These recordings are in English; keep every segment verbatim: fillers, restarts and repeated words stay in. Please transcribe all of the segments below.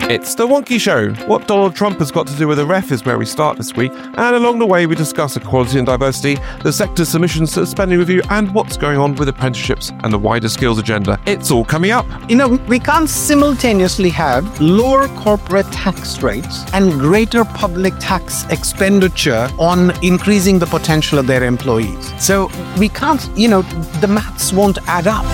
It's The Wonky Show. What Donald Trump has got to do with the ref is where we start this week, and along the way we discuss equality and diversity, the sector's submissions to the spending review, and what's going on with apprenticeships and the wider skills agenda. It's all coming up. You know, we can't simultaneously have lower corporate tax rates and greater public tax expenditure on increasing the potential of their employees. So we can't, you know, the maths won't add up.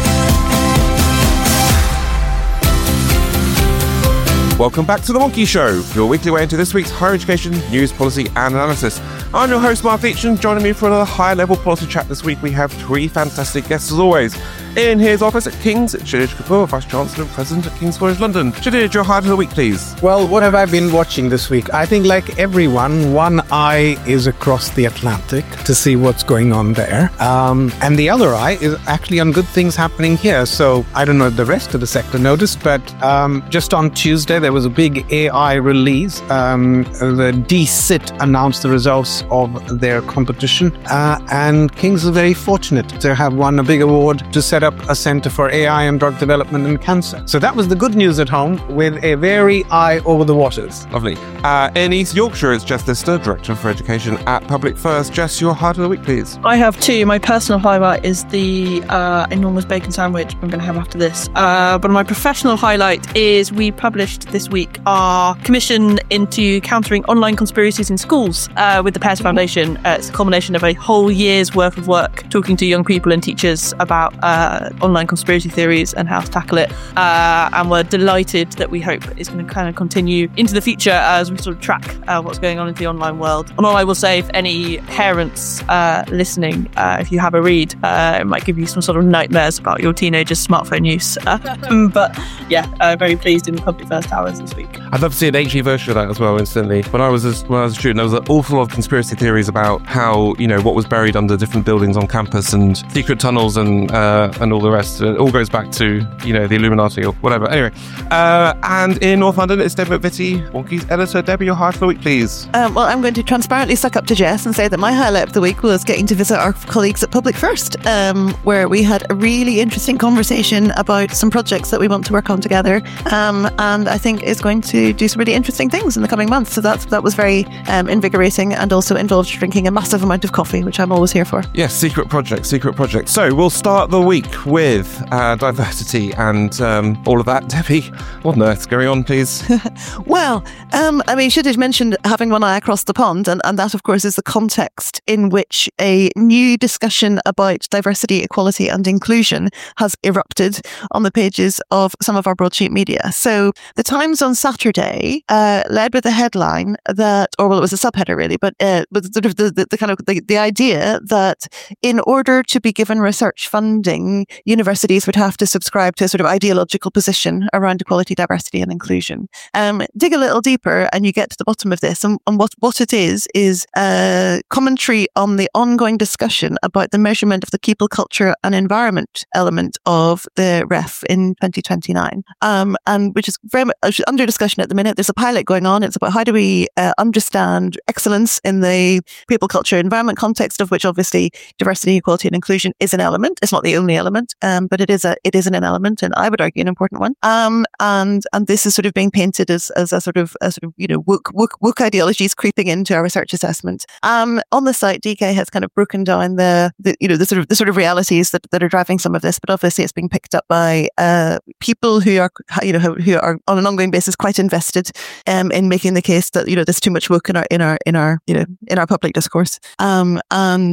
Welcome back to The Wonky Show, your weekly way into this week's higher education, news, policy and analysis. I'm your host, Mark Leach, and joining me for another high-level policy chat this week, we have three fantastic guests as always. In his office at King's, Shadid Kapoor, Vice-Chancellor and President at King's College London. Shadid, your highlight of the week, please. Well, what have I been watching this week? I think, like everyone, one eye is across the Atlantic to see what's going on there. Um, and the other eye is actually on good things happening here. So I don't know if the rest of the sector noticed, but um, just on Tuesday, there was a big A I release. Um, the D C I T announced the results of their competition. Uh, and King's is very fortunate to have won a big award to set up a Centre for A I and Drug Development and Cancer. So that was the good news at home, with a very eye over the waters. Lovely. Uh, in East Yorkshire, it's Jess Lister, Director for Education at Public First. Jess, your highlight of the week, please. I have two. My personal highlight is the uh, enormous bacon sandwich I'm going to have after this. Uh, but my professional highlight is we published this week our commission into countering online conspiracies in schools uh, with the Pears Foundation. Uh, it's a culmination of a whole year's worth of work talking to young people and teachers about uh, online conspiracy theories and how to tackle it. Uh, and we're delighted that we hope it's going to kind of continue into the future as we sort of track uh, what's going on in the online world. And all I will say, if any parents uh, listening, uh, if you have a read, uh, it might give you some sort of nightmares about your teenager's smartphone use. Uh, but yeah, uh, very pleased in the Public First Hours this week. I'd love to see an H D version of that as well, instantly. When I was a, when I was a student, there was an awful lot of conspiracy theories about how, you know, what was buried under different buildings on campus and secret tunnels and uh, and all the rest. It all goes back to, you know, the Illuminati or whatever. Anyway, uh, and in North London, it's Debbie McVitie, Wonky's editor. Debbie, your highlight for the week, please. Um, well, I'm going to transparently suck up to Jess and say that my highlight of the week was getting to visit our colleagues at Public First, um, where we had a really interesting conversation about some projects that we want to work on together, um, and I think is going to do some really interesting things in the coming months. So that's, that was very um, invigorating, and also involved drinking a massive amount of coffee, which I'm always here for. Yes, secret project, secret project. So we'll start the week with uh, diversity and um, all of that. Debbie, what on earth's going on, please? Well, um, I mean, Shadid mentioned having one eye across the pond, and, and that, of course, is the context in which a new discussion about diversity, equality and inclusion has erupted on the pages of some of our broadsheet media. So the Times on Saturday uh, led with a headline that, or well, it was a subheader really, but uh, with sort of the, the, the kind of the, the idea that in order to be given research funding, universities would have to subscribe to a sort of ideological position around equality, diversity and inclusion. Um, dig a little deeper and you get to the bottom of this. And, and what, what it is, is a commentary on the ongoing discussion about the measurement of the people, culture and environment element of the R E F in twenty twenty-nine, um, and which is very much under discussion at the minute. There's a pilot going on. It's about how do we uh, understand excellence in the people, culture, environment context, of which obviously diversity, equality and inclusion is an element. It's not the only element, um, but it is a it is an element, and I would argue an important one. Um, and and this is sort of being painted as as a sort of a sort of you know woke woke, woke ideologies creeping into our research assessment. Um, on the site, D K has kind of broken down the, the you know the sort of the sort of realities that, that are driving some of this, but obviously it's being picked up by uh, people who are you know who are on an ongoing basis quite invested um, in making the case that you know there's too much woke in our in our in our you know in our public discourse. Um, and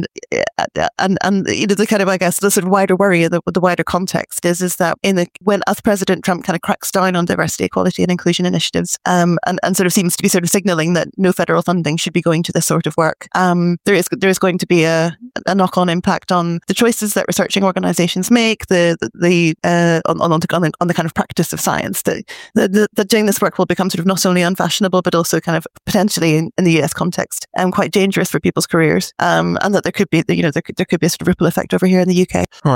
and and you know the kind of I guess the sort of wider worry, the, the wider context is is that in the when as President Trump kind of cracks down on diversity, equality and inclusion initiatives, um, and and sort of seems to be sort of signalling that no federal funding should be going to this sort of work. Um, there is there is going to be a a knock-on impact on the choices that researching organisations make, the the, the uh, on, on, on, the, on the kind of practice of science. That that that doing this work will become sort of not only unfashionable but also kind of potentially in, in the U S context um, quite dangerous for people's careers, um, and that there could be you know there could, there could be a sort of ripple effect over here in the U K. Right, right.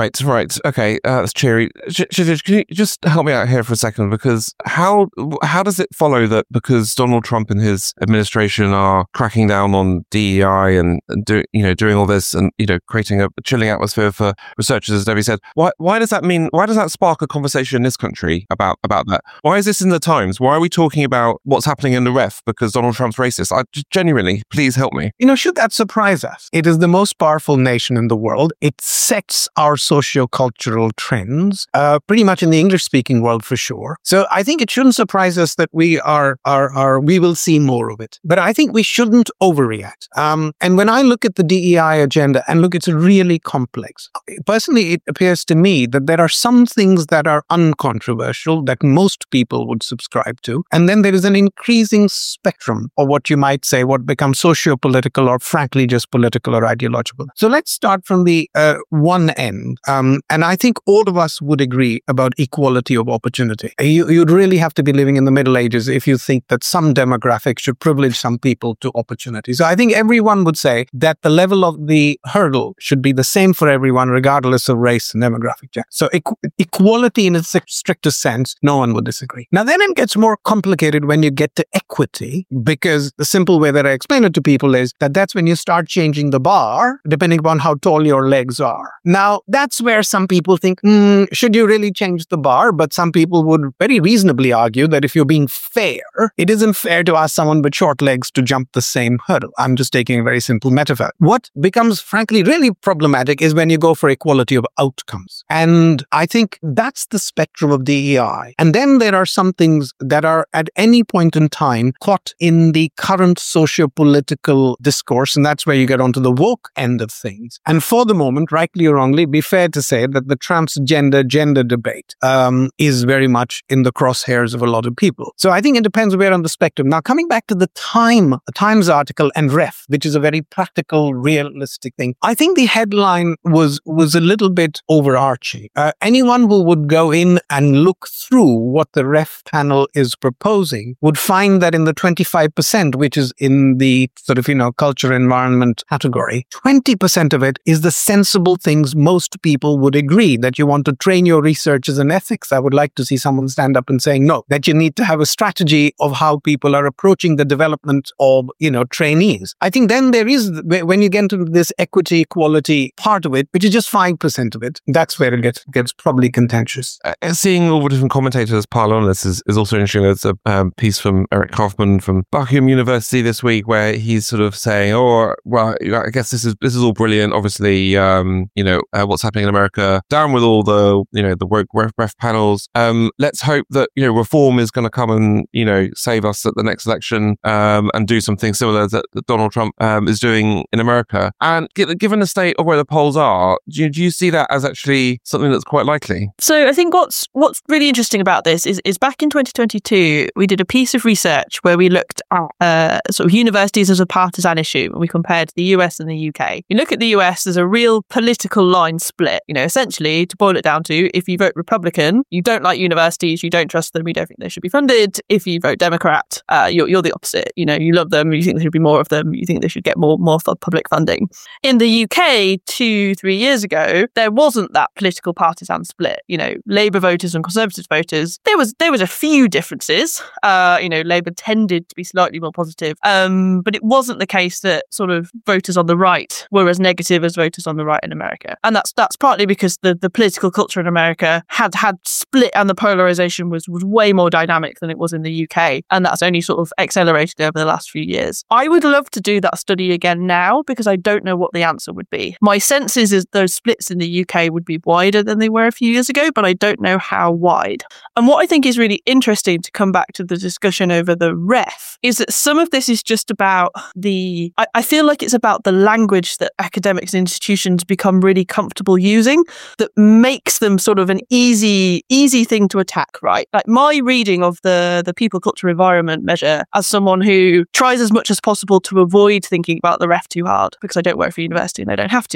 Right. Okay. Uh, that's cheery. Kshitij, can you just help me out here for a second? Because how how does it follow that because Donald Trump and his administration are cracking down on D E I and do, you know doing all this and you know creating a chilling atmosphere for researchers, as Debbie said, why why does that mean? Why does that spark a conversation in this country about about that? Why is this in the Times? Why are we talking about what's happening in the ref because Donald Trump's racist? I genuinely, please help me. You know, should that surprise us? It is the most powerful nation in the world. It sets our socio-cultural trends, uh, pretty much in the English-speaking world for sure. So I think it shouldn't surprise us that we are, are, are we will see more of it. But I think we shouldn't overreact. Um, and when I look at the D E I agenda, and look, it's really complex. Personally, it appears to me that there are some things that are uncontroversial that most people would subscribe to. And then there is an increasing spectrum of what you might say, what becomes socio-political or frankly just political or ideological. So let's start from the uh, one end. Um, and I think all of us would agree about equality of opportunity. You, you'd really have to be living in the Middle Ages if you think that some demographic should privilege some people to opportunity. So I think everyone would say that the level of the hurdle should be the same for everyone, regardless of race and demographic. So equ- equality in its strictest sense, no one would disagree. Now then it gets more complicated when you get to equity, because the simple way that I explain it to people is that that's when you start changing the bar, depending upon how tall your legs are. Now, that's where some people think, mm, should you really change the bar? But some people would very reasonably argue that if you're being fair, it isn't fair to ask someone with short legs to jump the same hurdle. I'm just taking a very simple metaphor. What becomes, frankly, really problematic is when you go for equality of outcomes. And I think that's the spectrum of D E I. And then there are some things that are at any point in time caught in the current socio-political discourse, and that's where you get onto the woke end of things. And for the moment, rightly or wrongly, be fair to say that the transgender gender debate um, is very much in the crosshairs of a lot of people. So I think it depends where on the spectrum. Now, coming back to the Time, the Times article and ref, which is a very practical, realistic thing, I think the headline was, was a little bit overarching. Uh, anyone who would go in and look through what the ref panel is proposing would find that in the twenty-five percent, which is in the sort of, you know, culture environment category, twenty percent of it is the sensible things most people would agree, that you want to train your researchers in ethics. I would like to see someone stand up and saying, no, that you need to have a strategy of how people are approaching the development of, you know, trainees. I think then there is, when you get into this equity, equality part of it, which is just five percent of it, that's where it gets, gets probably contentious. Uh, seeing all the different commentators pile on this is, is also interesting. There's a um, piece from Eric Kaufman from Buckingham University this week where he's sort of saying, oh, well, I guess this is this is all brilliant. Obviously, um, you know, uh, what's happening in America, down with all the, you know, the woke ref, ref panels. Um, let's hope that, you know, reform is going to come and, you know, save us at the next election um, and do something similar that, that Donald Trump um, is doing in America. And given the state of where the polls are, do you, do you see that as actually something that's quite likely? So I think what's what's really interesting about this is, is back in twenty twenty-two, we did a piece of research where we looked at uh, sort of universities as a partisan issue, and we compared the U S and the U K. You look at the U S, there's a real political line split. You know, essentially, to boil it down to, if you vote Republican, you don't like universities, you don't trust them, you don't think they should be funded. If you vote Democrat, uh, you're, you're the opposite. You know, you love them, you think there should be more of them, you think they should get more, more public funding. In the U K, two, three years ago, there wasn't that political partisan split. You know, Labour voters and Conservative voters, there was there was a few differences. Uh, you know, Labour tended to be slightly more positive, um, but it wasn't the case that sort of voters on the right were as negative as voters on the right in America. And that's that's partly because the, the political culture in America had had split, and the polarization was, was way more dynamic than it was in the U K. And that's only sort of accelerated over the last few years. I would love to do that study again now, because I don't know what the answer would be. My sense is, is those splits in the U K would be wider than they were a few years ago, but I don't know how wide. And what I think is really interesting, to come back to the discussion over the ref, is that some of this is just about the, I, I feel like it's about the language that academics and institutions become really comfortable using that makes them sort of an easy, easy thing to attack, right? Like my reading of the, the people, culture, environment measure, as someone who tries as much as possible to avoid thinking about the ref too hard, because I don't work for university and I don't have to,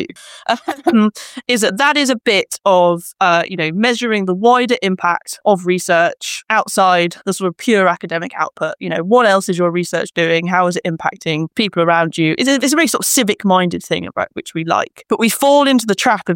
um, is that that is a bit of, uh, you know, measuring the wider impact of research outside the sort of pure academic output. You know, what else is your research doing? How is it impacting people around you? It's a, it's a very sort of civic-minded thing about which we like. But we fall into the trap of using the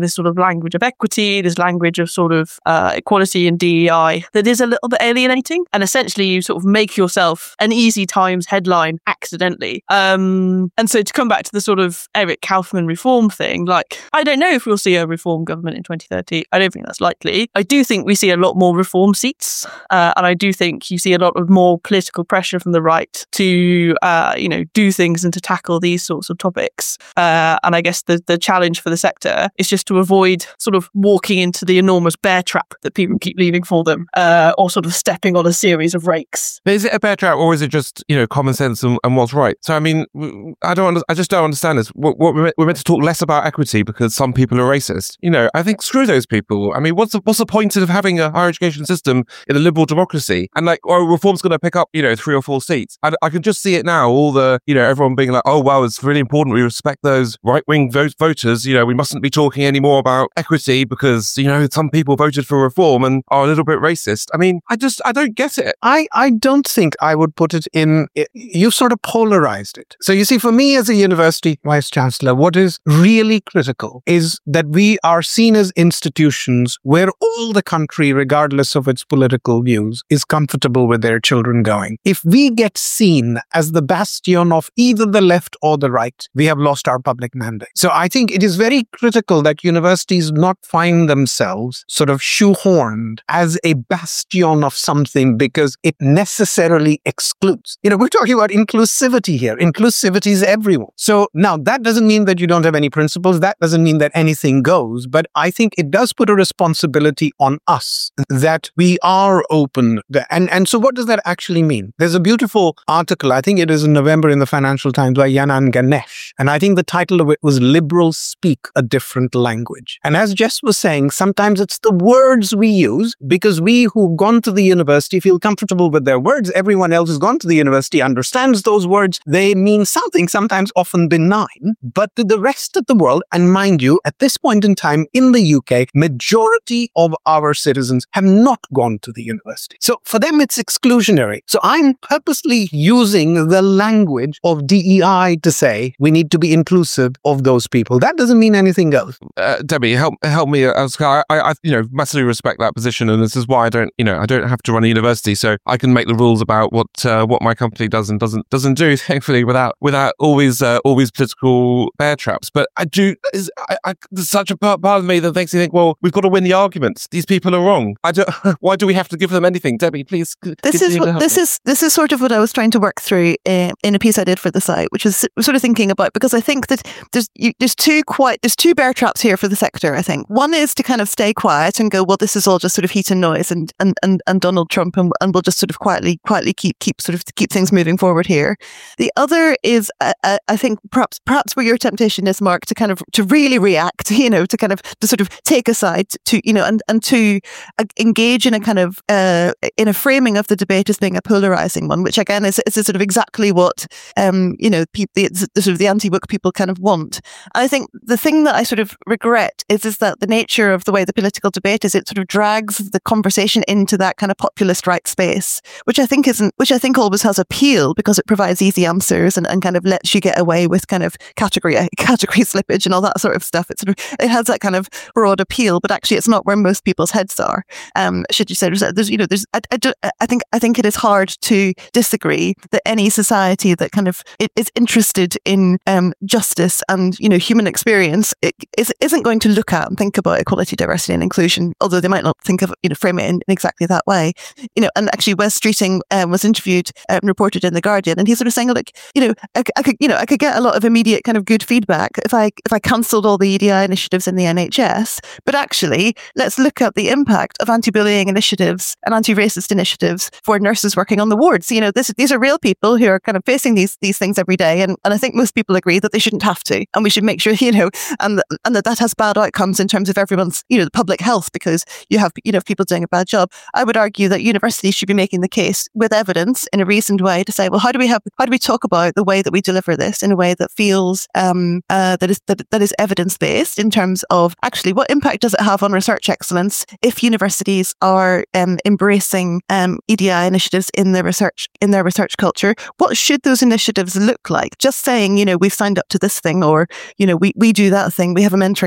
this sort of language of equity, this language of sort of uh, equality and D E I that is a little bit alienating. And essentially you sort of make yourself an Easy Times headline accidentally. Um, and so to come back to the sort of Eric Kaufmann reform thing, like, I don't know if we'll see a reform government in twenty thirty. I don't think that's likely. I do think we see a lot more reform seats. Uh, and I do think you see a lot of more political pressure from the right to, uh, you know, do things and to tackle these sorts of topics. Uh, and I guess the, the challenge for the sector is just to avoid sort of walking into the enormous bear trap that people keep leaving for them, uh, or sort of stepping on a series of rakes. But is it a bear trap, or is it just, you know, common sense and, and what's right? So, I mean, I don't, under, I just don't understand this. What, what we're, we're meant to talk less about equity because some people are racist. You know, I think screw those people. I mean, what's the, what's the point of having a higher education system in a liberal democracy? And like, oh, reform's going to pick up, you know, three or four seats. I, I can just see it now. All the, you know, everyone being like, oh, wow, it's really important. We respect those right-wing vote voters. You know, we mustn't be talking anymore about equity because, you know, some people voted for reform and are a little bit racist. I mean, I just, I don't get it. I, I don't think I would put it in, it, you've sort of polarized it. So you see, for me as a university vice chancellor, what is really critical is that we are seen as institutions where all the country, regardless of its political views, is comfortable with their children going. If we get seen as the bastion of either the left or the right, we have lost our public mandate. So I think it is very critical that universities not find themselves sort of shoehorned as a bastion of something because it necessarily excludes. You know, we're talking about inclusivity here. Inclusivity is everyone. So now that doesn't mean that you don't have any principles. That doesn't mean that anything goes. But I think it does put a responsibility on us that we are open. And, and so what does that actually mean? There's a beautiful article, I think it is in November in the Financial Times by Yanan Ganesh. And I think the title of it was Liberals Speak a Different Language. And as Jess was saying, sometimes it's the words we use because we who've gone to the university feel comfortable with their words. Everyone else who's gone to the university understands those words. They mean something, sometimes often benign. But to the rest of the world, and mind you, at this point in time in the U K, majority of our citizens have not gone to the university. So for them, it's exclusionary. So I'm purposely using the language of D E I to say we need to be inclusive of those people. That doesn't mean anything else. Uh, Debbie, help help me. I, I, I, you know, massively respect that position, and this is why I don't, you know, I don't have to run a university, so I can make the rules about what uh, what my company does and doesn't doesn't do, thankfully, without without always uh, always political bear traps. But I do. Is, I, I, there's such a part, part of me that makes me think, well, we've got to win the arguments. These people are wrong. I don't. Why do we have to give them anything, Debbie? Please. This is what, this me. is this is sort of what I was trying to work through uh, in a piece I did for the site, which is sort of thinking about, because I think that there's you, there's two quite there's two bear traps here for the sector. I think one is to kind of stay quiet and go, well, this is all just sort of heat and noise, and and and, and Donald Trump, and, and we'll just sort of quietly quietly keep keep sort of keep things moving forward here. The other is, uh, uh, I think, perhaps perhaps where your temptation is, Mark, to kind of to really react, you know, to kind of to sort of take a side, to you know, and and to uh, engage in a kind of uh, in a framing of the debate as being a polarizing one, which again is is sort of exactly what um you know people the, the sort of the anti-woke people kind of want. And I think the thing that I sort of regret is is that the nature of the way the political debate is, it sort of drags the conversation into that kind of populist right space, which I think isn't, which I think always has appeal because it provides easy answers and, and kind of lets you get away with kind of category category slippage and all that sort of stuff. It sort of it has that kind of broad appeal, but actually it's not where most people's heads are. Um, should you say there's, there's you know there's I, I, do, I think I think it is hard to disagree that any society that kind of is interested in um, justice and you know human experience it, is, isn't going to look at and think about equality, diversity, and inclusion, although they might not think of you know frame it in exactly that way. You know, and actually Wes Streeting um, was interviewed and um, reported in the Guardian, and he's sort of saying, look, you know, I, I could you know I could get a lot of immediate kind of good feedback if I if I cancelled all the E D I initiatives in the N H S, but actually let's look at the impact of anti-bullying initiatives and anti-racist initiatives for nurses working on the wards. You know, this, these are real people who are kind of facing these these things every day, and, and I think most people agree that they shouldn't have to, and we should make sure you know, and and that that has bad outcomes in terms of everyone's you know the public health because you have you know people doing a bad job. I would argue that universities should be making the case with evidence in a reasoned way to say, well, how do we have how do we talk about the way that we deliver this in a way that feels um uh, that is that, that is evidence based in terms of actually what impact does it have on research excellence if universities are um, embracing um, E D I initiatives in their research in their research culture. What should those initiatives look like? Just saying, you know, we've signed up to this thing, or you know, we we do that thing. We have a mentoring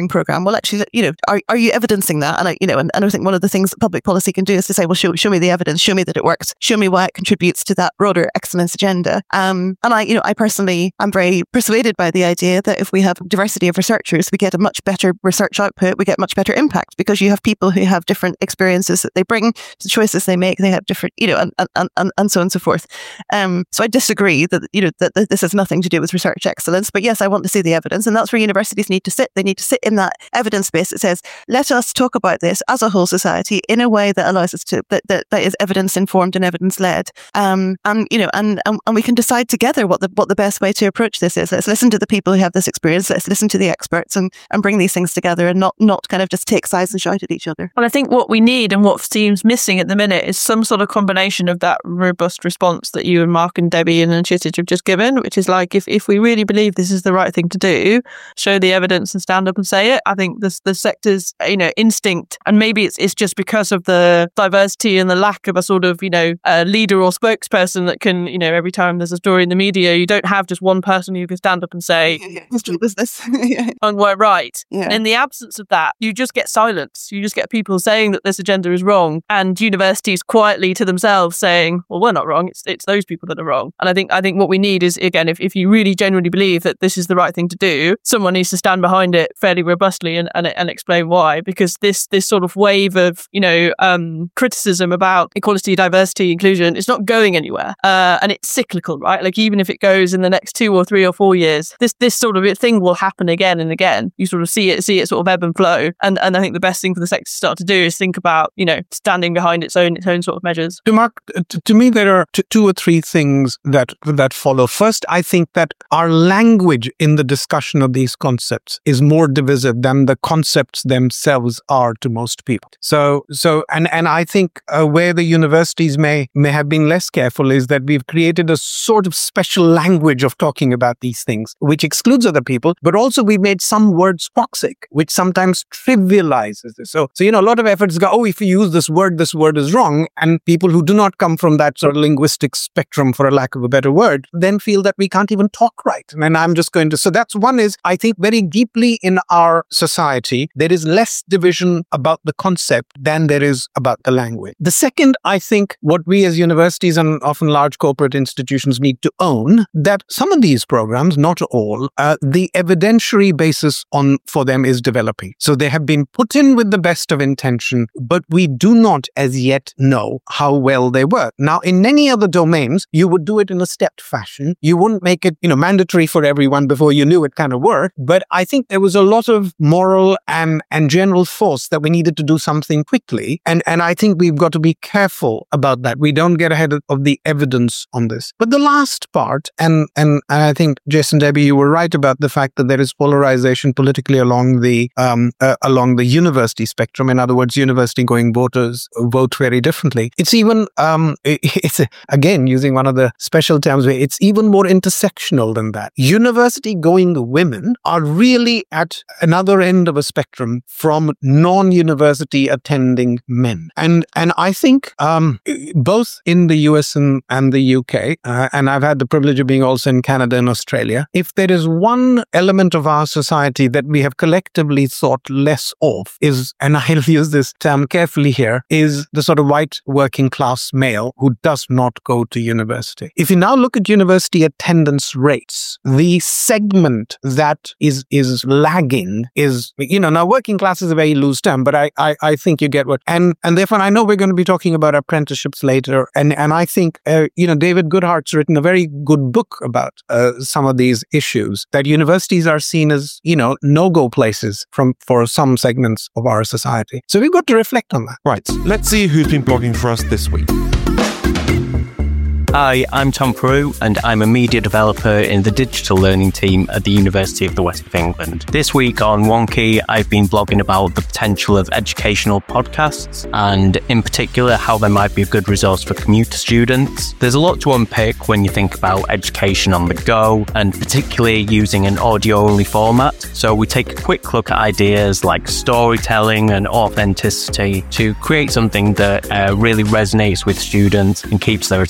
program. Well, actually, you know, are are you evidencing that? And I, you know, and, and I think one of the things that public policy can do is to say, well, show, show me the evidence, show me that it works, show me why it contributes to that broader excellence agenda. Um, and I, you know, I personally am very persuaded by the idea that if we have diversity of researchers, we get a much better research output, we get much better impact, because you have people who have different experiences that they bring to the choices they make. They have different, you know, and and, and, and so on and so forth. Um, so I disagree that, you know, that, that this has nothing to do with research excellence. But yes, I want to see the evidence, and that's where universities need to sit. They need to sit in that evidence base that says, let us talk about this as a whole society in a way that allows us to that that, that is evidence informed and evidence led. Um, and you know, and, and and we can decide together what the what the best way to approach this is. Let's listen to the people who have this experience. Let's listen to the experts and and bring these things together, and not not kind of just take sides and shout at each other. Well, I think what we need and what seems missing at the minute is some sort of combination of that robust response that you and Mark and Debbie and Kshitij have just given, which is like, if, if we really believe this is the right thing to do, show the evidence and stand up and say it. I think this, the sector's, you know, instinct, and maybe it's it's just because of the diversity and the lack of a sort of, you know, a leader or spokesperson that can, you know, every time there's a story in the media, you don't have just one person who can stand up and say, history business, yeah. and we're right. Yeah. And in the absence of that, you just get silence. You just get people saying that this agenda is wrong, and universities quietly to themselves saying, well, we're not wrong. It's it's those people that are wrong. And I think I think what we need is, again, if, if you really genuinely believe that this is the right thing to do, someone needs to stand behind it fairly robustly and, and, and explain why. Because this this sort of wave of, you know, um, criticism about equality, diversity, inclusion, it's not going anywhere. Uh, and it's cyclical, right? Like, even if it goes in the next two or three or four years, this this sort of thing will happen again and again. You sort of see it, see it sort of ebb and flow. And and I think the best thing for the sector to start to do is think about, you know, standing behind its own its own sort of measures. To Mark, to, to me, there are t- two or three things that that follow. First, I think that our language in the discussion of these concepts is more divisive than the concepts themselves are to most people. So, so, and and I think uh, where the universities may may have been less careful is that we've created a sort of special language of talking about these things, which excludes other people, but also we've made some words toxic, which sometimes trivializes this. So, so you know, a lot of efforts go, oh, if you use this word, this word is wrong, and people who do not come from that sort of linguistic spectrum, for a lack of a better word, then feel that we can't even talk right. And I'm just going to, so that's one is, I think very deeply in our society, there is less division about the concept than there is about the language. The second, I think what we as universities and often large corporate institutions need to own, that some of these programs, not all, uh, the evidentiary basis on for them is developing. So they have been put in with the best of intention, but we do not as yet know how well they work. Now, in many other domains, you would do it in a stepped fashion. You wouldn't make it, you know, mandatory for everyone before you knew it kind of worked. But I think there was a lot of moral and, and general force that we needed to do something quickly. And, and I think we've got to be careful about that. We don't get ahead of, of the evidence on this. But the last part, and, and, and I think, Jason, Debbie, you were right about the fact that there is polarization politically along the um, uh, along the university spectrum. In other words, university-going voters vote very differently. It's even, um, it's again, using one of the special terms, it's even more intersectional than that. University-going women are really at another end of a spectrum from non-university attending men. And and I think um, both in the U S and, and the U K, uh, and I've had the privilege of being also in Canada and Australia, if there is one element of our society that we have collectively thought less of is, and I'll use this term carefully here, is the sort of white working class male who does not go to university. If you now look at university attendance rates, the segment that is is lagging is, you know, now working class is a very loose term, but I, I, I think you get what, and and therefore I know we're going to be talking about apprenticeships later, and, and I think, uh, you know, David Goodhart's written a very good book about uh, some of these issues, that universities are seen as, you know, no-go places from for some segments of our society. So we've got to reflect on that. Right, let's see who's been blogging for us this week. Hi, I'm Tom Peru, and I'm a media developer in the digital learning team at the University of the West of England. This week on Wonky, I've been blogging about the potential of educational podcasts, and in particular, how they might be a good resource for commuter students. There's a lot to unpick when you think about education on the go, and particularly using an audio-only format. So we take a quick look at ideas like storytelling and authenticity to create something that uh, really resonates with students and keeps their attention.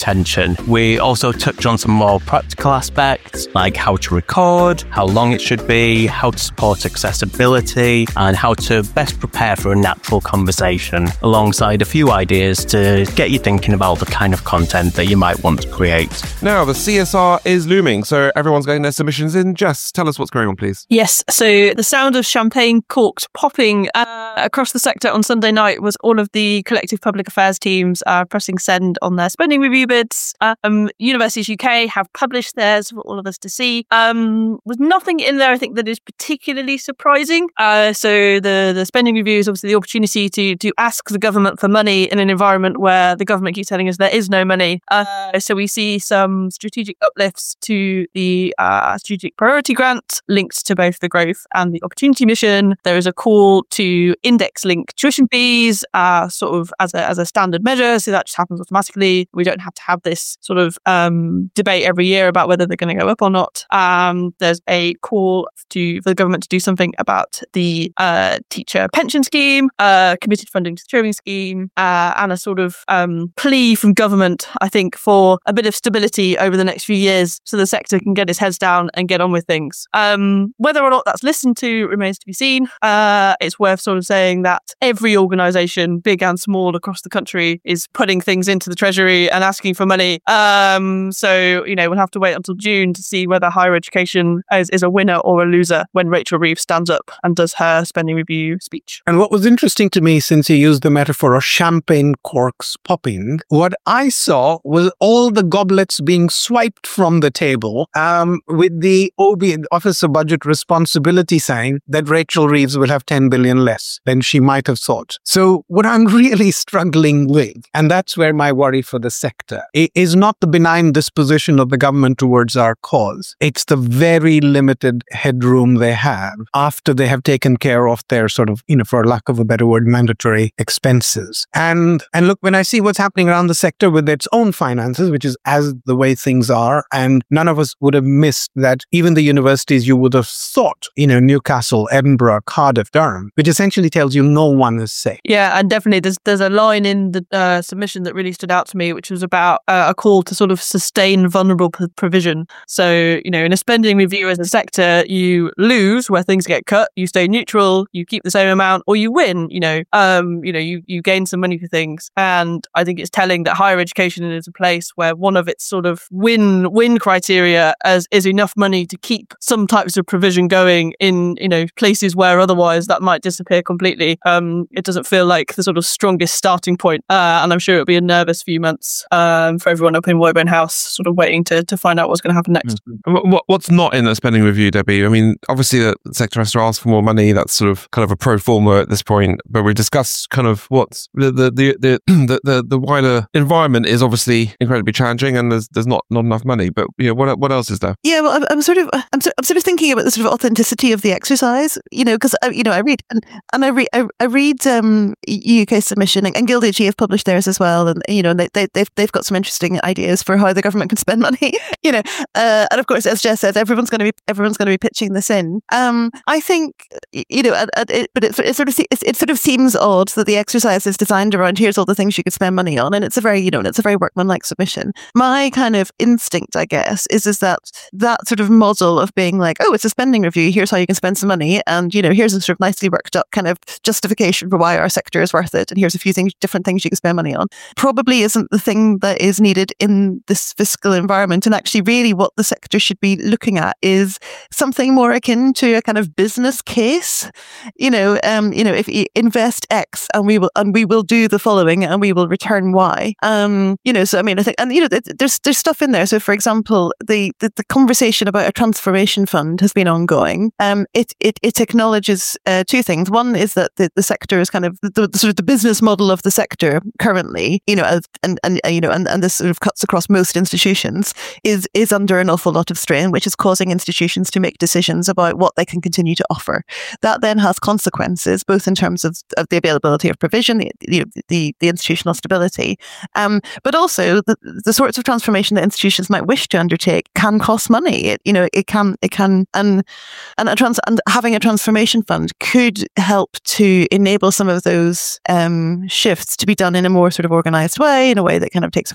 discussion. We also touch on some more practical aspects, like how to record, how long it should be, how to support accessibility, and how to best prepare for a natural conversation, alongside a few ideas to get you thinking about the kind of content that you might want to create. Now, the C S R is looming, so everyone's getting their submissions in. Jess, tell us what's going on, please. Yes, so the sound of champagne corks popping uh, across the sector on Sunday night was all of the collective public affairs teams uh, pressing send on their spending review bids. Um, Universities U K have published theirs for all of us to see. Um, with nothing in there, I think, that is particularly surprising. Uh, so the, the spending review is obviously the opportunity to, to ask the government for money in an environment where the government keeps telling us there is no money. Uh, so we see some strategic uplifts to the uh, strategic priority grant linked to both the growth and the opportunity mission. There is a call to index link tuition fees uh, sort of as a, as a standard measure. So that just happens automatically. We don't have to have this sort of um, debate every year about whether they're going to go up or not. Um, there's a call to for the government to do something about the uh, teacher pension scheme, uh, committed funding to the tuition scheme, uh, and a sort of um, plea from government, I think, for a bit of stability over the next few years so the sector can get its heads down and get on with things. Um, whether or not that's listened to remains to be seen. Uh, it's worth sort of saying that every organisation, big and small across the country, is putting things into the Treasury and asking for money. Um, so, you know, we'll have to wait until June to see whether higher education is, is a winner or a loser when Rachel Reeves stands up and does her spending review speech. And what was interesting to me, since you used the metaphor of champagne corks popping, what I saw was all the goblets being swiped from the table um, with the O B, Office of Budget Responsibility, saying that Rachel Reeves will have ten billion less than she might have thought. So what I'm really struggling with, and that's where my worry for the sector, is not the benign disposition of the government towards our cause. It's the very limited headroom they have after they have taken care of their sort of, you know, for lack of a better word, mandatory expenses. And and look, when I see what's happening around the sector with its own finances, which is as the way things are, and none of us would have missed that even the universities you would have thought, you know, Newcastle, Edinburgh, Cardiff, Durham, which essentially tells you no one is safe. Yeah, and definitely there's there's a line in the uh, submission that really stood out to me, which was about uh, a call to sort of sustain vulnerable p- provision. So, you know, in a spending review as a sector, you lose where things get cut, you stay neutral, you keep the same amount, or you win, you know, um, you know, you, you gain some money for things. And I think it's telling that higher education is a place where one of its sort of win win criteria as is enough money to keep some types of provision going in, you know, places where otherwise that might disappear completely. Um, it doesn't feel like the sort of strongest starting point. Uh, and I'm sure it'll be a nervous few months um, for everyone up in Woburn House, sort of waiting to, to find out what's going to happen next. Mm-hmm. What, what's not in that spending review, Debbie? I mean, obviously the sector has to ask for more money. That's sort of kind of a pro forma at this point. But we discussed kind of what's the the the the, the, the, the wider environment is obviously incredibly challenging, and there's there's not, not enough money. But you know, what what else is there? Yeah, well, I'm, I'm sort of I'm, so, I'm sort of thinking about the sort of authenticity of the exercise. You know, because you know I read and, and I read I, I read um, U K submission, and, and Guild A G have published theirs as well, and you know they, they they've they've got some interesting ideas for how the government can spend money. you know, uh, and of course, as Jess said, everyone's going to be everyone's going to be pitching this in. Um, I think you know, and, and it, but it, it sort of it, it sort of seems odd that the exercise is designed around here's all the things you could spend money on, and it's a very you know it's a very workmanlike submission. My kind of instinct, I guess, is is that that sort of model of being like, oh, it's a spending review, here's how you can spend some money, and you know, here's a sort of nicely worked up kind of justification for why our sector is worth it, and here's a few things, different things you can spend money on, probably isn't the thing that is needed in this fiscal environment. And actually, really, what the sector should be looking at is something more akin to a kind of business case. You know, um, you know, if you invest X and we will and we will do the following and we will return Y. Um, you know, so I mean, I think, and you know, there's there's stuff in there. So, for example, the the, the conversation about a transformation fund has been ongoing. Um, it it it acknowledges uh, two things. One is that the, the sector is kind of the, the sort of the business model of the sector currently, you know, and and, and you know, and, and this sort of cuts across most institutions, is is under an awful lot of strain, which is causing institutions to make decisions about what they can continue to offer. That then has consequences, both in terms of, of the availability of provision, the the, the, the institutional stability, um, but also the, the sorts of transformation that institutions might wish to undertake can cost money. It, you know, it can it can and and a trans and having a transformation fund could help to enable some of those um, shifts to be done in a more sort of organised way, in a way that kind of takes a kind of public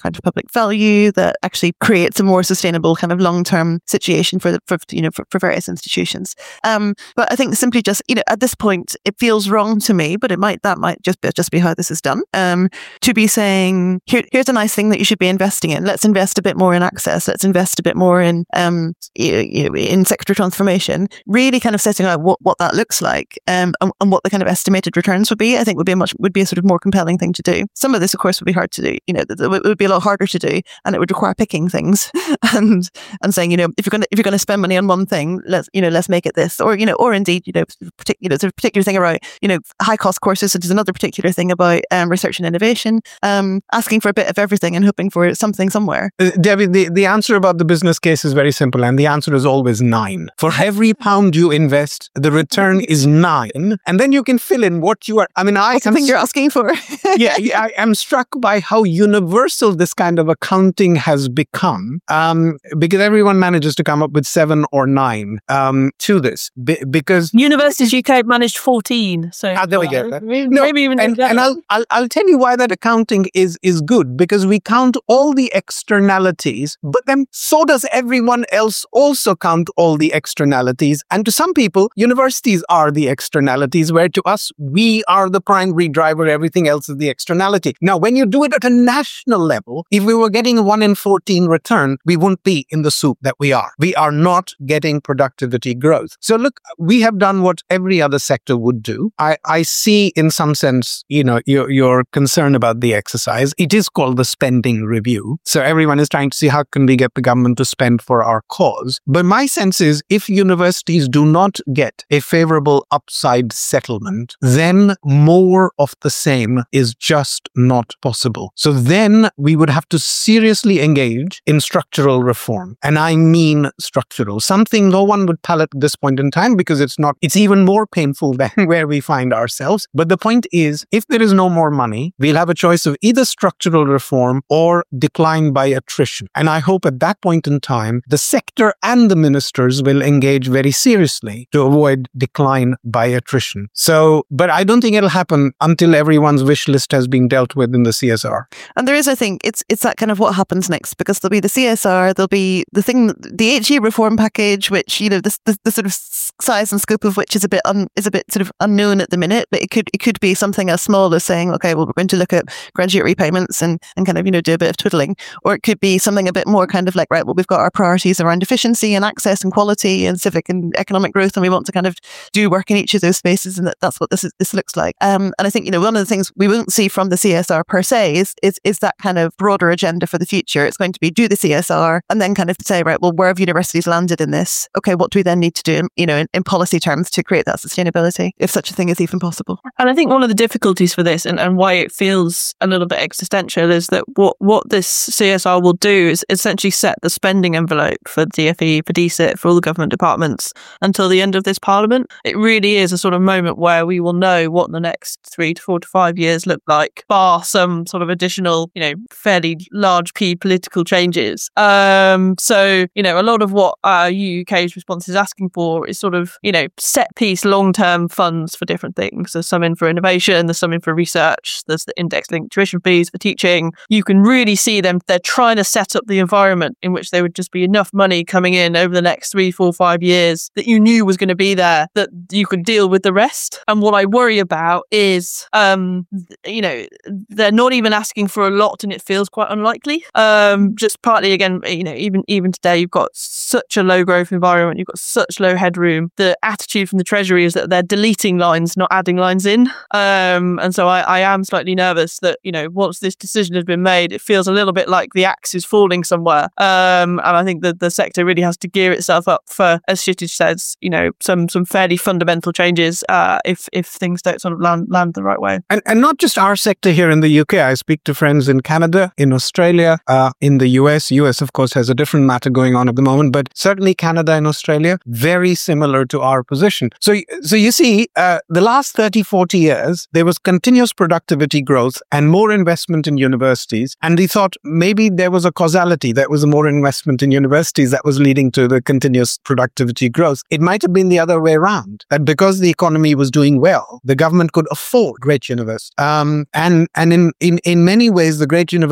economic value that actually creates a more sustainable kind of long-term situation for the, for, you know, for, for various institutions. Um, but I think simply just, you know, at this point, it feels wrong to me, but it might, that might just be, just be how this is done. Um, to be saying, here, here's a nice thing that you should be investing in. Let's invest a bit more in access. Let's invest a bit more in, um, you know, in sector transformation, really kind of setting out what, what that looks like, um, and, and what the kind of estimated returns would be, I think would be a much, would be a sort of more compelling thing to do. Some of this, of course, would be hard to do, you know, it would be a lot harder to do, and it would require picking things and, and saying, you know, if you're going to, if you're going to spend money on one thing, let's, you know, let's make it this, or, you know, or indeed, you know, particular, sort of particular thing about, you know, high cost courses, which is another particular thing about um, research and innovation, um, asking for a bit of everything and hoping for something somewhere. Uh, Debbie, the, the answer about the business case is very simple, and the answer is always nine. For every pound you invest, the return is nine, and then you can fill in what you are. I mean, I think you're asking for. yeah, yeah, I am struck by how universal this kind of accounting has become, um, because everyone manages to come up with seven or nine um, to this. Be- because Universities U K managed fourteen. So ah, there we go. Maybe, no, maybe even and, and I'll, I'll I'll tell you why that accounting is is good, because we count all the externalities, but then so does everyone else also count all the externalities. And to some people, universities are the externalities, where to us, we are the primary driver. Everything else is the externality. Now, when you do it at a national level, if we were getting a one in fourteen return, we wouldn't be in the soup that we are. We are not getting productivity growth. So look, we have done what every other sector would do. I, I see in some sense, you know, your, your concern about the exercise. It is called the spending review. So everyone is trying to see how can we get the government to spend for our cause. But my sense is if universities do not get a favorable upside settlement, then more of the same is just not possible. So then we would have to seriously engage in structural reform. And I mean structural, something no one would palate at this point in time, because it's not, it's even more painful than where we find ourselves. But the point is, if there is no more money, we'll have a choice of either structural reform or decline by attrition. And I hope at that point in time, the sector and the ministers will engage very seriously to avoid decline by attrition. So, but I don't think it'll happen until everyone's wish list has been dealt with in the C S R. And there is, I think, it's it's that kind of what happens next, because there'll be the C S R, there'll be the thing, the H E reform package, which, you know, the, the, the sort of size and scope of which is a bit un, is a bit sort of unknown at the minute, but it could it could be something as small as saying, okay, well, we're going to look at graduate repayments and, and kind of, you know, do a bit of twiddling. Or it could be something a bit more kind of like, right, well, we've got our priorities around efficiency and access and quality and civic and economic growth, and we want to kind of do work in each of those spaces, and that, that's what this is, this looks like. Um, and I think, you know, one of the things we won't see from the C S R per se is, is is that kind of broader agenda for the future. It's going to be do the C S R and then kind of say, right, well, where have universities landed in this? Okay, what do we then need to do, you know, in, in policy terms to create that sustainability, if such a thing is even possible? And I think one of the difficulties for this, and, and why it feels a little bit existential, is that what, what this C S R will do is essentially set the spending envelope for D F E, for D C I T, for all the government departments until the end of this parliament. It really is a sort of moment where we will know what the next three to four to five years look like, bar some sort of additional, you know, fairly large P political changes. Um, so, you know, a lot of what our U K's response is asking for is sort of, you know, set piece long-term funds for different things. There's some in for innovation, there's some in for research, there's the index-linked tuition fees for teaching. You can really see them, they're trying to set up the environment in which there would just be enough money coming in over the next three, four, five years that you knew was going to be there, that you could deal with the rest. And what I worry about is, um, you know, they're not even asking for a lot, and it feels quite unlikely. Um, just partly, again, you know, even even today, you've got such a low growth environment, you've got such low headroom. The attitude from the Treasury is that they're deleting lines, not adding lines in. Um, and so I, I am slightly nervous that, you know, once this decision has been made, it feels a little bit like the axe is falling somewhere. Um, and I think that the sector really has to gear itself up for, as Kshitij says, you know, some some fairly fundamental changes uh, if if things don't sort of land land the right way. And and not just our sector here in the U K. I speak to friends in Canada, in Australia, uh, in the U S. U S, of course, has a different matter going on at the moment, but certainly Canada and Australia, very similar to our position. So, so you see, uh, the last thirty, forty years, there was continuous productivity growth and more investment in universities. And we thought maybe there was a causality. There was more investment in universities that was leading to the continuous productivity growth. It might have been the other way around, that because the economy was doing well, the government could afford great universities. Um, and and in, in, in many ways, the great universities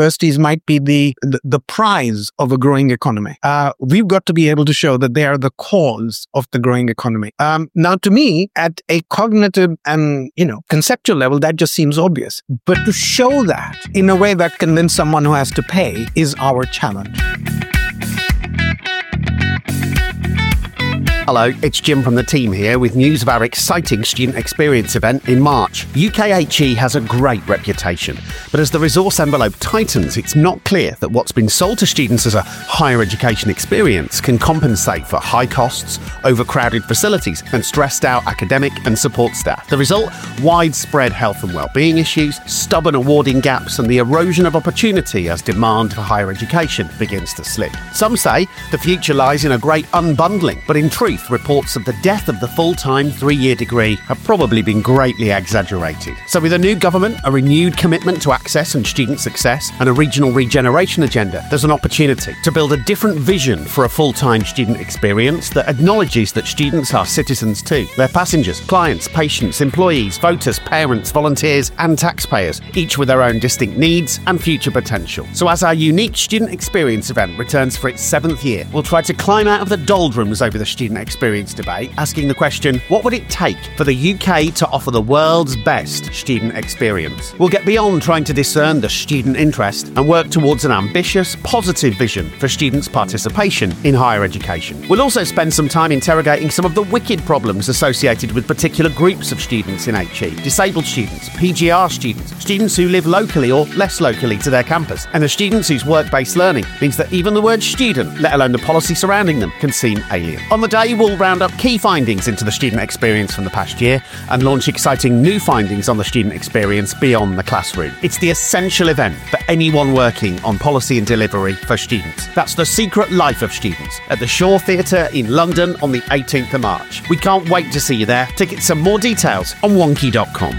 might be the, the, the prize of a growing economy. Uh, we've got to be able to show that they are the cause of the growing economy. Um, now, to me, at a cognitive and, you know, conceptual level, that just seems obvious. But to show that in a way that convinces someone who has to pay is our challenge. Hello, it's Jim from the team here with news of our exciting student experience event in March. U K H E has a great reputation, but as the resource envelope tightens, it's not clear that what's been sold to students as a higher education experience can compensate for high costs, overcrowded facilities, and stressed out academic and support staff. The result? Widespread health and well-being issues, stubborn awarding gaps, and the erosion of opportunity as demand for higher education begins to slip. Some say the future lies in a great unbundling, but in truth, reports of the death of the full-time three-year degree have probably been greatly exaggerated. So with a new government, a renewed commitment to access and student success, and a regional regeneration agenda, there's an opportunity to build a different vision for a full-time student experience that acknowledges that students are citizens too. They're passengers, clients, patients, employees, voters, parents, volunteers, and taxpayers, each with their own distinct needs and future potential. So as our unique student experience event returns for its seventh year, we'll try to climb out of the doldrums over the student experience debate, asking the question, what would it take for the U K to offer the world's best student experience? We'll get beyond trying to discern the student interest and work towards an ambitious, positive vision for students' participation in higher education. We'll also spend some time interrogating some of the wicked problems associated with particular groups of students in H E. Disabled students, P G R students, students who live locally or less locally to their campus, and the students whose work-based learning means that even the word student, let alone the policy surrounding them, can seem alien. On the day, we'll round up key findings into the student experience from the past year and launch exciting new findings on the student experience beyond the classroom. It's the essential event for anyone working on policy and delivery for students. That's The Secret Life of Students at the Shaw Theatre in London on the eighteenth of March. We can't wait to see you there. Tickets and more details on wonky dot com.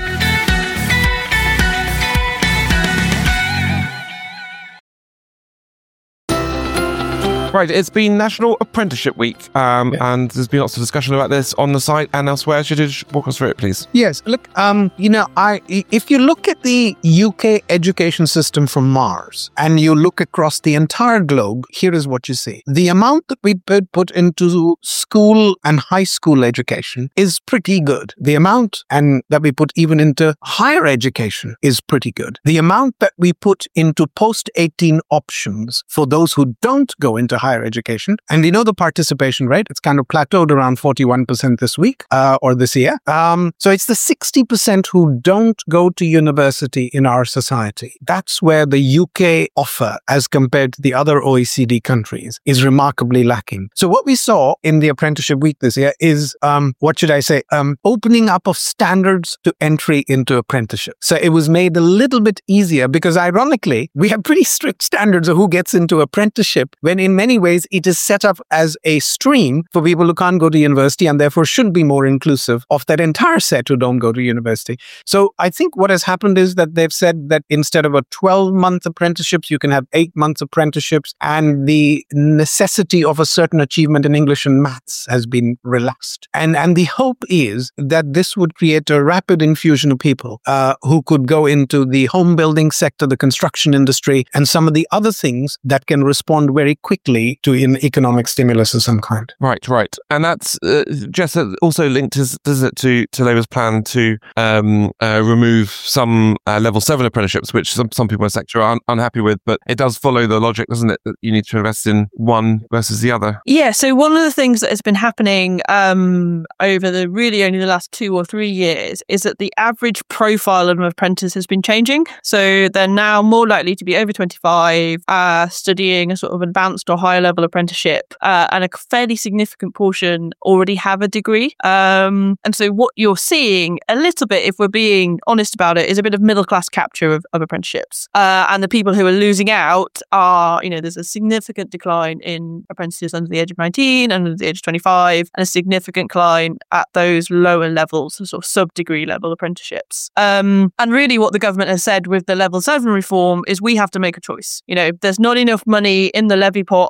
Right, it's been National Apprenticeship Week, um, yeah. and there's been lots of discussion about this on the site and elsewhere. Should you walk us through it, please? Yes, look, um, you know, I if you look at the U K education system from Mars and you look across the entire globe, here is what you see. The amount that we put into school and high school education is pretty good. The amount and that we put even into higher education is pretty good. The amount that we put into post eighteen options for those who don't go into higher education. And you know the participation rate, it's kind of plateaued around forty-one percent this week uh, or this year. Um, so it's the sixty percent who don't go to university in our society. That's where the U K offer, as compared to the other O E C D countries, is remarkably lacking. So what we saw in the Apprenticeship Week this year is, um, what should I say, um, opening up of standards to entry into apprenticeship. So it was made a little bit easier because ironically, we have pretty strict standards of who gets into apprenticeship when in many ways it is set up as a stream for people who can't go to university and therefore should be more inclusive of that entire set who don't go to university. So I think what has happened is that they've said that instead of a twelve-month apprenticeships, you can have eight-month apprenticeships, and the necessity of a certain achievement in English and maths has been relaxed. And, and the hope is that this would create a rapid infusion of people uh, who could go into the home building sector, the construction industry, and some of the other things that can respond very quickly to an economic stimulus of some kind. Right, right. And that's, uh, Jess, also linked, is, does it, to, to Labour's plan to um, uh, remove some uh, level seven apprenticeships, which some, some people in the sector are un- unhappy with, but it does follow the logic, doesn't it, that you need to invest in one versus the other? Yeah, so one of the things that has been happening um, over the really only the last two or three years is that the average profile of an apprentice has been changing. So they're now more likely to be over twenty-five, uh, studying a sort of advanced or higher level apprenticeship, uh, and a fairly significant portion already have a degree. Um, and so what you're seeing a little bit, if we're being honest about it, is a bit of middle class capture of, of apprenticeships. Uh, and the people who are losing out are, you know, there's a significant decline in apprentices under the age of nineteen, under the age of twenty-five, and a significant decline at those lower levels, the sort of sub-degree level apprenticeships. Um, and really what the government has said with the level seven reform is we have to make a choice. You know, there's not enough money in the levy pot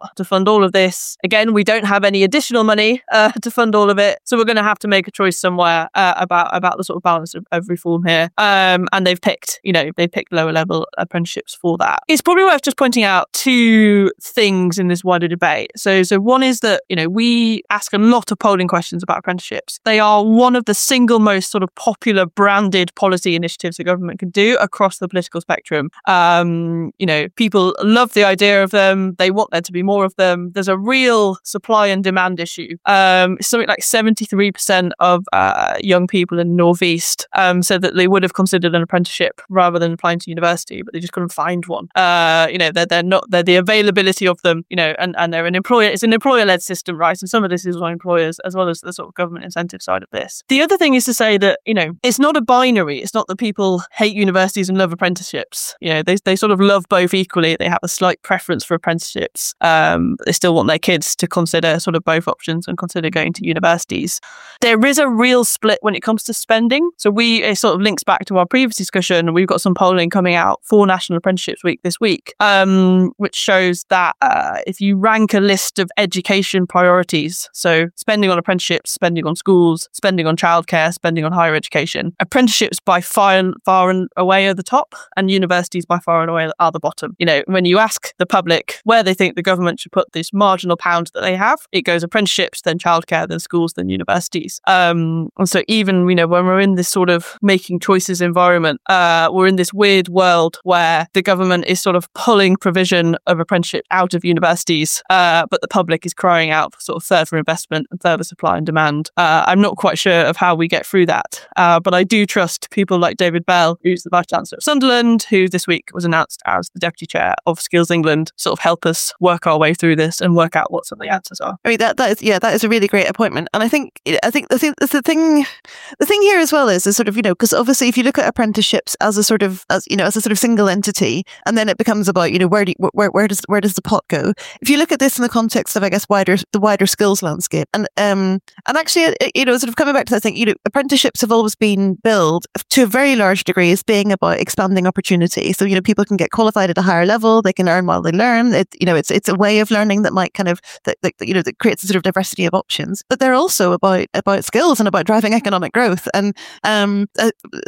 to fund all of this. Again, we don't have any additional money uh, to fund all of it. So we're going to have to make a choice somewhere uh, about, about the sort of balance of, of reform here. Um, and they've picked, you know, they've picked lower level apprenticeships for that. It's probably worth just pointing out two things in this wider debate. So, so one is that, you know, we ask a lot of polling questions about apprenticeships. They are one of the single most sort of popular branded policy initiatives the government can do across the political spectrum. Um, you know, people love the idea of them. They want there to be more of them. There's a real supply and demand issue. Um, something like seventy-three percent of uh, young people in the Northeast um, said that they would have considered an apprenticeship rather than applying to university, but they just couldn't find one. Uh, you know, they're, they're not, they're the availability of them, you know, and, and they're an employer, it's an employer-led system, right? And some of this is on employers as well as the sort of government incentive side of this. The other thing is to say that, you know, it's not a binary. It's not that people hate universities and love apprenticeships. You know, they, they sort of love both equally. They have a slight preference for apprenticeships. Um, they still want their kids to consider sort of both options and consider going to universities. There is a real split when it comes to spending. So we, it sort of links back to our previous discussion. We've got some polling coming out for National Apprenticeships Week this week, um, which shows that uh, if you rank a list of education priorities, so spending on apprenticeships, spending on schools, spending on childcare, spending on higher education, apprenticeships by far and far and away are the top, and universities by far and away are the bottom. You know, when you ask the public where they think the government should put this marginal pound that they have, it goes apprenticeships, then childcare, then schools, then universities. Um, and so even, you know, when we're in this sort of making choices environment, uh, we're in this weird world where the government is sort of pulling provision of apprenticeship out of universities, uh, but the public is crying out for sort of further investment and further supply and demand. Uh, I'm not quite sure of how we get through that, uh, but I do trust people like David Bell, who's the Vice Chancellor of Sunderland, who this week was announced as the Deputy Chair of Skills England, sort of help us work our way through this and work out what some of the answers are. I mean, that that is yeah, that is a really great appointment, and I think I think the thing the thing the thing here as well is is sort of, you know, because obviously if you look at apprenticeships as a sort of as you know as a sort of single entity, and then it becomes about, you know, where do you, where where does where does the pot go? If you look at this in the context of, I guess, wider the wider skills landscape, and um and actually, you know, sort of coming back to that thing, you know, apprenticeships have always been billed to a very large degree as being about expanding opportunity. So, you know, people can get qualified at a higher level, they can learn while they learn. It, you know, it's it's a way of learning that might kind of that, that you know that creates a sort of diversity of options. But they're also about about skills and about driving economic growth, and um uh,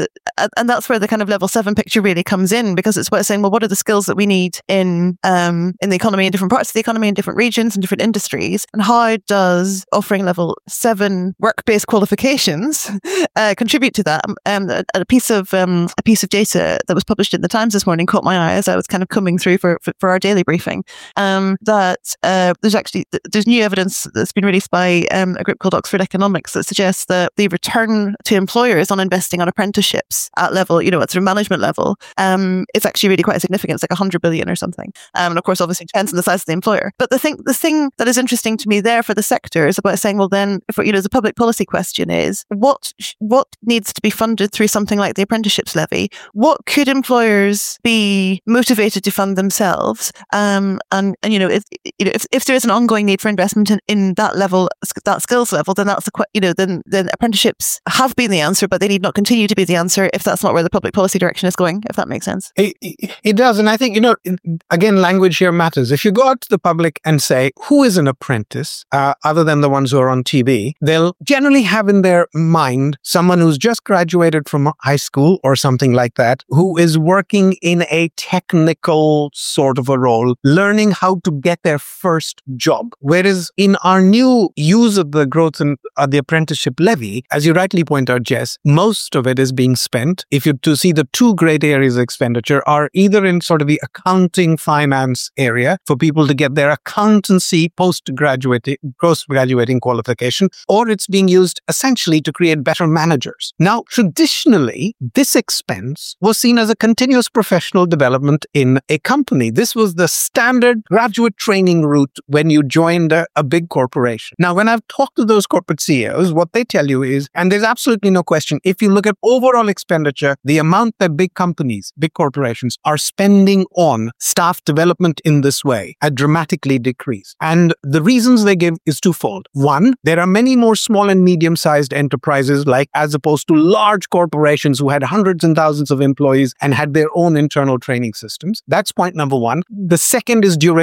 and that's where the kind of level seven picture really comes in, because it's about saying, well, what are the skills that we need in um in the economy, in different parts of the economy, in different regions, and different industries, and how does offering level seven work-based qualifications uh, contribute to that? Um, a, a piece of um, a piece of data that was published in the Times this morning caught my eye as I was kind of coming through for for, for our daily briefing. Um, that uh, there's actually there's new evidence that's been released by um, a group called Oxford Economics that suggests that the return to employers on investing on apprenticeships at level, you know, at sort of management level, um, it's actually really quite significant. It's like a hundred billion or something. Um, and of course, obviously, it depends on the size of the employer. But the thing, the thing that is interesting to me there for the sector is about saying, well, then, if, you know, the public policy question is what what needs to be funded through something like the apprenticeships levy? What could employers be motivated to fund themselves? Um, and and you know, if you know, if, if there is an ongoing need for investment in, in that level, that skills level, then that's the you know, then then apprenticeships have been the answer, but they need not continue to be the answer if that's not where the public policy direction is going. If that makes sense, it, it, it does, and I think, you know, again, language here matters. If you go out to the public and say, who is an apprentice, uh, other than the ones who are on T V, they'll generally have in their mind someone who's just graduated from high school or something like that, who is working in a technical sort of a role, learning how to get their first job. Whereas in our new use of the growth in uh, the apprenticeship levy, as you rightly point out, Jess, most of it is being spent. If you to see the two great areas of expenditure are either in sort of the accounting finance area for people to get their accountancy post-graduating, post-graduating qualification, or it's being used essentially to create better managers. Now, traditionally, this expense was seen as a continuous professional development in a company. This was the standard graduate training route when you joined a, a big corporation. Now, when I've talked to those corporate C E Os, what they tell you is, and there's absolutely no question, if you look at overall expenditure, the amount that big companies, big corporations are spending on staff development in this way had dramatically decreased. And the reasons they give is twofold. One, there are many more small and medium-sized enterprises, like as opposed to large corporations who had hundreds and thousands of employees and had their own internal training systems. That's point number one. The second is duration of employment.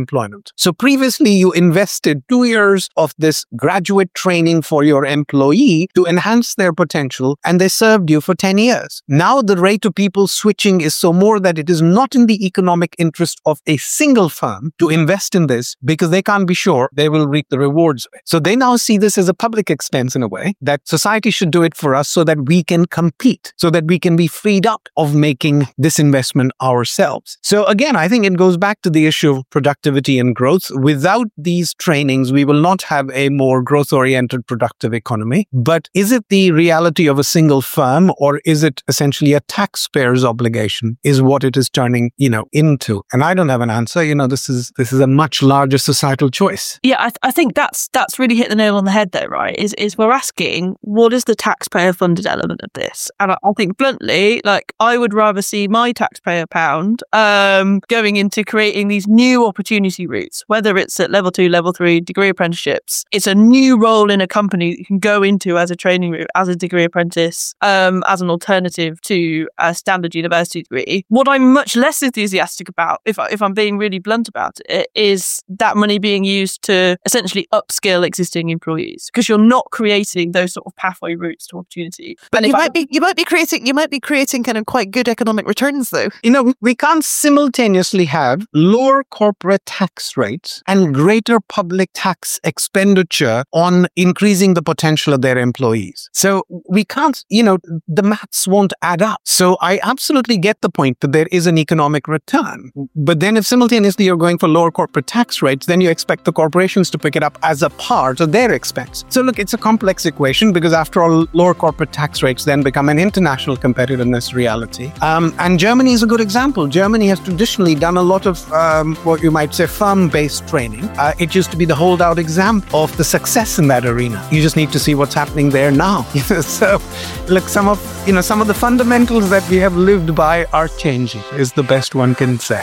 employment. So previously you invested two years of this graduate training for your employee to enhance their potential, and they served you for ten years. Now the rate of people switching is so more that it is not in the economic interest of a single firm to invest in this because they can't be sure they will reap the rewards of it. So they now see this as a public expense in a way that society should do it for us so that we can compete, so that we can be freed up of making this investment ourselves. So again, I think it goes back to the issue of productivity and growth. Without these trainings, we will not have a more growth-oriented productive economy. But is it the reality of a single firm, or is it essentially a taxpayer's obligation is what it is turning, you know, into? And I don't have an answer. You know, this is this is a much larger societal choice. Yeah, I, th- I think that's that's really hit the nail on the head there, right? Is is we're asking, what is the taxpayer-funded element of this? And I, I think bluntly, like, I would rather see my taxpayer pound um, going into creating these new opportunity routes, whether it's at level two, level three, degree apprenticeships. It's a new role in a company that you can go into as a training route, as a degree apprentice, um, as an alternative to a standard university degree. What I'm much less enthusiastic about, if, I, if I'm being really blunt about it, is that money being used to essentially upskill existing employees, because you're not creating those sort of pathway routes to opportunity. But And you if I- might be you might be creating you might be creating kind of quite good economic returns though. You know, we can't simultaneously have lower corporate tax rates and greater public tax expenditure on increasing the potential of their employees. So we can't, you know, the maths won't add up. So I absolutely get the point that there is an economic return. But then if simultaneously you're going for lower corporate tax rates, then you expect the corporations to pick it up as a part of their expense. So look, it's a complex equation because after all, lower corporate tax rates then become an international competitiveness reality. Um, and Germany is a good example. Germany has traditionally done a lot of um, what you might say firm-based training. Uh, it used to be the holdout example of the success in that arena. You just need to see what's happening there now. So, look, some of you know some of the fundamentals that we have lived by are changing, is the best one can say.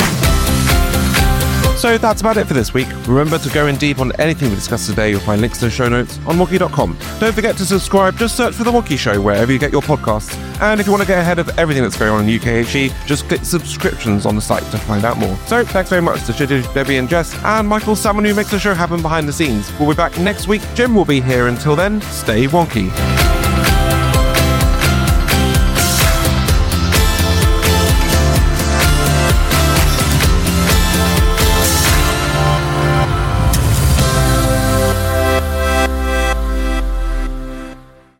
So that's about it for this week. Remember to go in deep on anything we discussed today. You'll find links to the show notes on Wonky dot com. Don't forget to subscribe. Just search for The Wonky Show wherever you get your podcasts. And if you want to get ahead of everything that's going on in U K H E, just click subscriptions on the site to find out more. So thanks very much to Kshitij, Debbie and Jess, and Michael Salmon, who makes the show happen behind the scenes. We'll be back next week. Jim will be here. Until then, stay wonky.